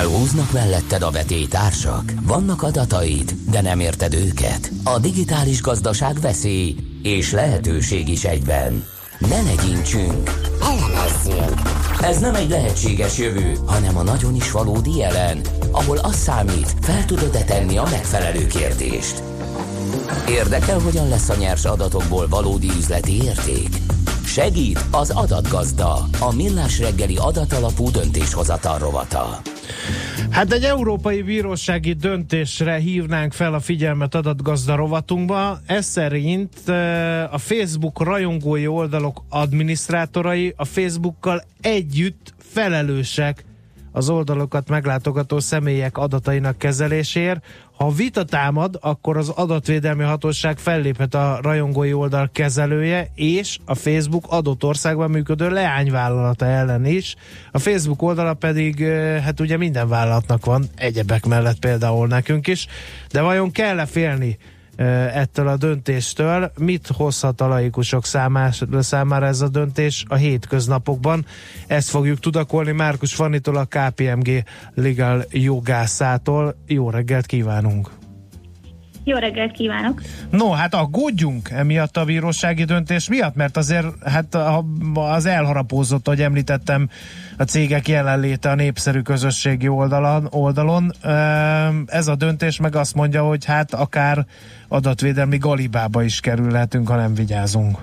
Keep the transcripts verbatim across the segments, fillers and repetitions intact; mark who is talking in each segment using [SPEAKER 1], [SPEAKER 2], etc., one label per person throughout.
[SPEAKER 1] Elhúznak melletted a vetélytársak? Vannak adataid, de nem érted őket? A digitális gazdaság veszély és lehetőség is egyben. Ne legyintsünk, elemezzünk. Ez nem egy lehetséges jövő, hanem a nagyon is valódi jelen, ahol az számít, fel tudod-e tenni a megfelelő kérdést. Érdekel, hogyan lesz a nyers adatokból valódi üzleti érték? Segít az adatgazda, a Millás reggeli adatalapú döntéshozatal rovata.
[SPEAKER 2] Hát egy európai bírósági döntésre hívnánk fel a figyelmet adatgazda rovatunkba. Ez szerint a Facebook rajongói oldalok adminisztrátorai a Facebookkal együtt felelősek az oldalokat meglátogató személyek adatainak kezeléséért. Ha vita támad, akkor az adatvédelmi hatóság felléphet a rajongói oldal kezelője és a Facebook adott országban működő leányvállalata ellen is. A Facebook oldala pedig, hát ugye minden vállalatnak van, egyebek mellett például nekünk is, de vajon kell-e félni ettől a döntéstől? Mit hozhat a laikusok számára ez a döntés a hétköznapokban? Ezt fogjuk tudakolni Márkus Fannitól, a ká pé em gé Legal jogászától. Jó reggelt kívánunk!
[SPEAKER 3] Jó reggelt kívánok!
[SPEAKER 2] No, hát aggódjunk emiatt a bírósági döntés miatt, mert azért hát az elharapózott, ahogy említettem, a cégek jelenléte a népszerű közösségi oldalon, oldalon. Ez a döntés meg azt mondja, hogy hát akár adatvédelmi galibába is kerülhetünk, ha nem vigyázunk.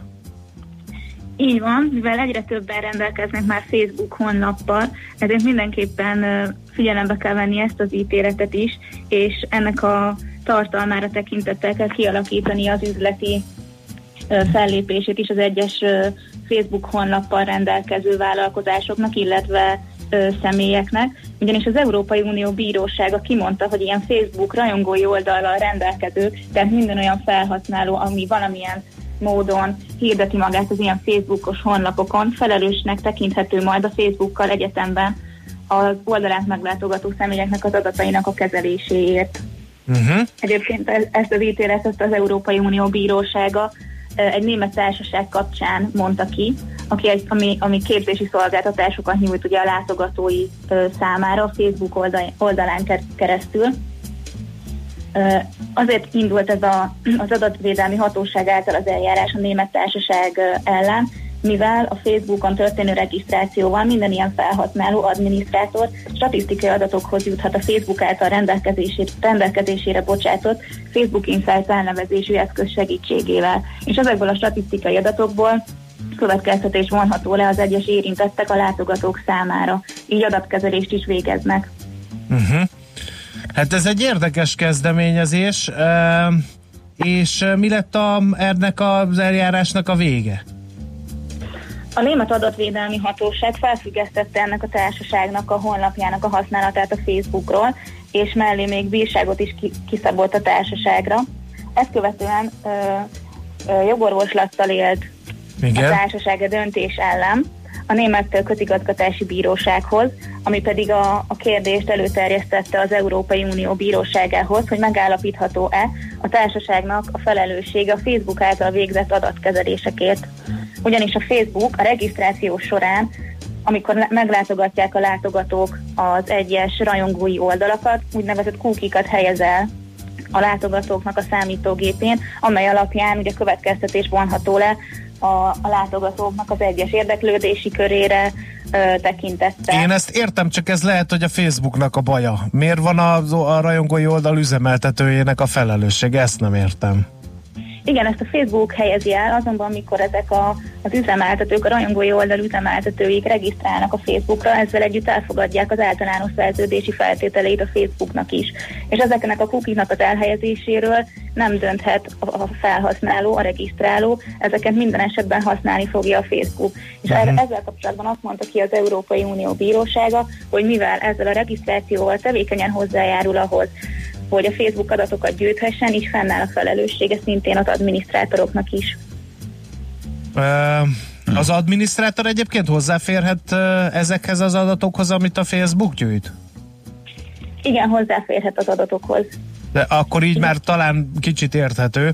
[SPEAKER 3] Így van, mivel egyre többen rendelkeznek már Facebook honlappal, ezért mindenképpen figyelembe kell venni ezt az ítéletet is, és ennek a tartalmára tekintettel kell kialakítani az üzleti fellépését is az egyes Facebook honlappal rendelkező vállalkozásoknak, illetve személyeknek, ugyanis az Európai Unió Bírósága kimondta, hogy ilyen Facebook rajongói oldallal rendelkezők, tehát minden olyan felhasználó, ami valamilyen módon hirdeti magát az ilyen Facebookos honlapokon, felelősnek tekinthető majd a Facebookkal egyetemben az oldalát meglátogató személyeknek az adatainak a kezeléséért. Uh-huh. Egyébként ezt az ítéletet az Európai Unió Bírósága egy német társaság kapcsán mondta ki, aki egy, ami, ami képzési szolgáltatásokat nyújt ugye a látogatói ö, számára a Facebook oldal, oldalán keresztül. Ö, azért indult ez a, az adatvédelmi hatóság által az eljárás a német társaság ö, ellen, mivel a Facebookon történő regisztrációval minden ilyen felhasználó adminisztrátor statisztikai adatokhoz juthat a Facebook által rendelkezésére, rendelkezésére bocsátott Facebook Insights elnevezésű eszköz segítségével. És ezekből a statisztikai adatokból következtetés vonható le az egyes érintettek a látogatók számára. Így adatkezelést is végeznek.
[SPEAKER 2] Uh-huh. Hát ez egy érdekes kezdeményezés, uh, és mi lett a, ennek az eljárásnak a vége?
[SPEAKER 3] A német adatvédelmi hatóság felfüggesztette ennek a társaságnak a honlapjának a használatát a Facebookról, és mellé még bírságot is kiszabott a társaságra. Ezt követően ö, ö, jogorvoslattal élt Igen. a társaság a döntés ellen a német közigazgatási bírósághoz, ami pedig a, a kérdést előterjesztette az Európai Unió bíróságához, hogy megállapítható-e a társaságnak a felelőssége a Facebook által végzett adatkezelésekért. Ugyanis a Facebook a regisztráció során, amikor meglátogatják a látogatók az egyes rajongói oldalakat, úgynevezett cookie-kat helyez el a látogatóknak a számítógépén, amely alapján ugye következtetés vonható le a, a látogatóknak az egyes érdeklődési körére ö, tekintettel.
[SPEAKER 2] Én ezt értem, csak ez lehet, hogy a Facebooknak a baja. Miért van a, a rajongói oldal üzemeltetőjének a felelősség? Ezt nem értem.
[SPEAKER 3] Igen, ezt a Facebook helyezi el, azonban mikor ezek a, az üzemeltetők, a rajongói oldal üzemeltetőik regisztrálnak a Facebookra, ezzel együtt elfogadják az általános szerződési feltételeit a Facebooknak is. És ezeknek a cookie-nak az elhelyezéséről nem dönthet a felhasználó, a regisztráló, ezeket minden esetben használni fogja a Facebook. És uh-huh. ezzel kapcsolatban azt mondta ki az Európai Unió Bírósága, hogy mivel ezzel a regisztrációval tevékenyen hozzájárul ahhoz, hogy a Facebook adatokat gyűjthessen, így fennáll a felelőssége szintén az adminisztrátoroknak is.
[SPEAKER 2] Az adminisztrátor egyébként hozzáférhet ezekhez az adatokhoz, amit a Facebook gyűjt?
[SPEAKER 3] Igen, hozzáférhet az adatokhoz.
[SPEAKER 2] De akkor így Igen. már talán kicsit érthető.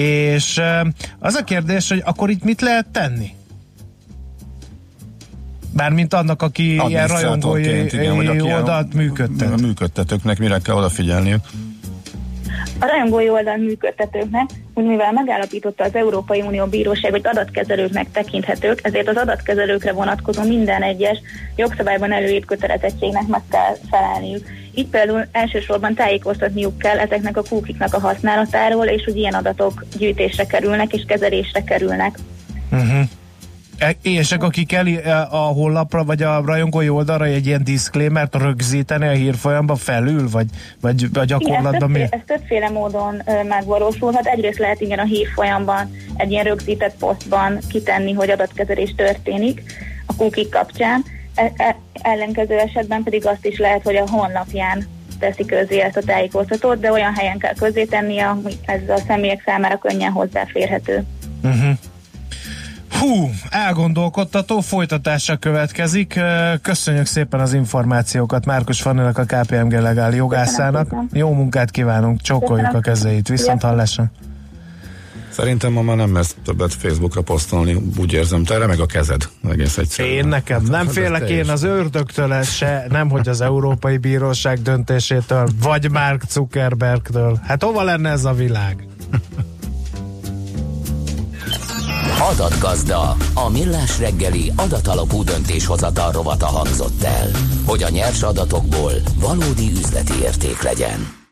[SPEAKER 2] És az a kérdés, hogy akkor itt mit lehet tenni? Bármint annak, aki ilyen rajongói
[SPEAKER 4] igen,
[SPEAKER 2] oldalt működtet.
[SPEAKER 4] A működtetőknek mire kell odafigyelniük?
[SPEAKER 3] A rajongói oldal működtetőknek, úgy mivel megállapította az Európai Unió Bíróság, hogy adatkezelőknek tekinthetők, ezért az adatkezelőkre vonatkozó minden egyes jogszabályban előírt kötelezettségnek meg kell felelniük. Így például elsősorban tájékoztatniuk kell ezeknek a kúkiknak a használatáról, és hogy ilyen adatok gyűjtésre kerülnek és kezelésre kerülnek.
[SPEAKER 2] Uh-huh. És akik el a honlapra, vagy a rajongói oldalra egy ilyen disclaimert rögzíteni a hírfolyamba felül, vagy, vagy a gyakorlatban mi?
[SPEAKER 3] Ez, ez többféle módon ö, megvalósulhat. Egyrészt lehet igen a hírfolyamban egy ilyen rögzített posztban kitenni, hogy adatkezelés történik a cookie kapcsán. E- e- ellenkező esetben pedig azt is lehet, hogy a honlapján teszi közzé ezt a tájékoztatót, de olyan helyen kell közzétennie, hogy ez a személyek számára könnyen hozzáférhető.
[SPEAKER 2] Uh-huh. Hú, elgondolkodtató, folytatása következik. Köszönjük szépen az információkat Márkus Fanninak, a ká pé em gé legál jogászának. Jó munkát kívánunk, csókoljuk a kezeit. Viszont hallásra.
[SPEAKER 4] Szerintem ma már nem mersz többet Facebookra posztolni, úgy érzem, te meg a kezed. Egész egyszerűen.
[SPEAKER 2] Én nekem nem félek én az ördögtől se, nem hogy az Európai Bíróság döntésétől, vagy Mark Zuckerbergtől. Hát hova lenne ez a világ?
[SPEAKER 1] Adatgazda, a millás reggeli adatalapú döntéshozatal rovata hangzott el, hogy a nyers adatokból valódi üzleti érték legyen.